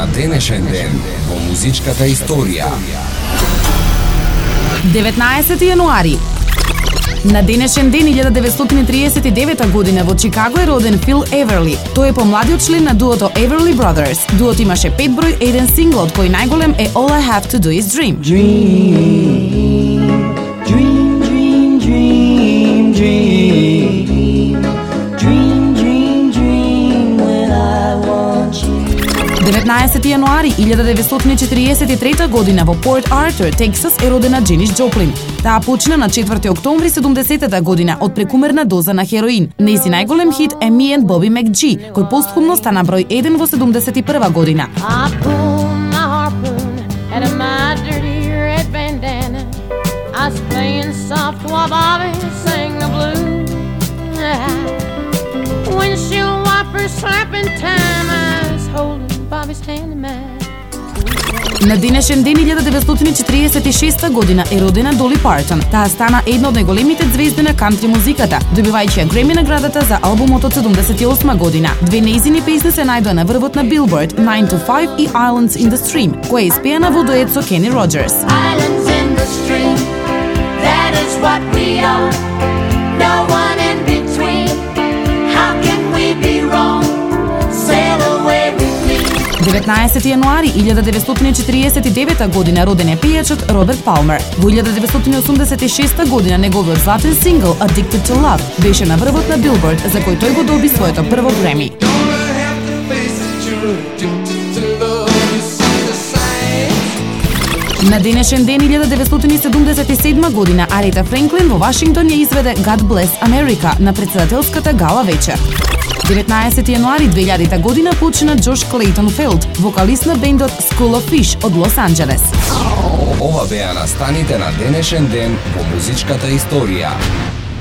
на денешен ден во музичката историја. 19 јануари. На денешен ден 1939 година во Чикаго е роден Фил Еверли. Тој е помладиот член на дуото Everly Brothers. Дуото имаше 5 број, еден сингл, од кој најголем е All I Have to Do Is Dream. Dream, dream, dream, dream, dream, dream, dream, dream when I want you. 19 јануари 1943 година во Порт Артур, Тексас е родена Дженис Джоплин. Таа почина на 4 октомври 70-та година од прекумерна доза на хероин. Нејзи најголем хит е Me and Bobby McGee, кој постхумно стана број 1 во 71 година. I pulled my harpoon out of my dirty red bandana. I was playing soft while Bobby sang the blues. Windshield wipers slapping time, I was holding Bobby's hand in mine. На денешен ден 1946 година е родена Доли Партон. Таа стана една од најголемите звезди на кантри музиката, добивајќи ја Греми наградата за албумот од 78 година. Две нејзини песни се најдоа на врвот на Billboard, 9 to 5 и Islands in the Stream, која е испеана во дует со Кени Роджерс. Islands in the stream, that is what we are. No one in between. How can we be wrong? Sail away with me. 19 јануари 1949 година роден е пејачот Роберт Палмер. Во 1986 година неговиот златен сингл Addicted to Love беше на врвот на Billboard, за кој тој го доби своето прво Греми. На денешен ден 1977 година Арита Френклин во Вашингтон ја изведе God Bless America на председателската гала вечер. 19 јануари 2000 година почина Джош Клейтон Фелд, вокалист на бендот School of Fish од Лос Анџелес. Ова беа настаните на денешен ден во музичката историја.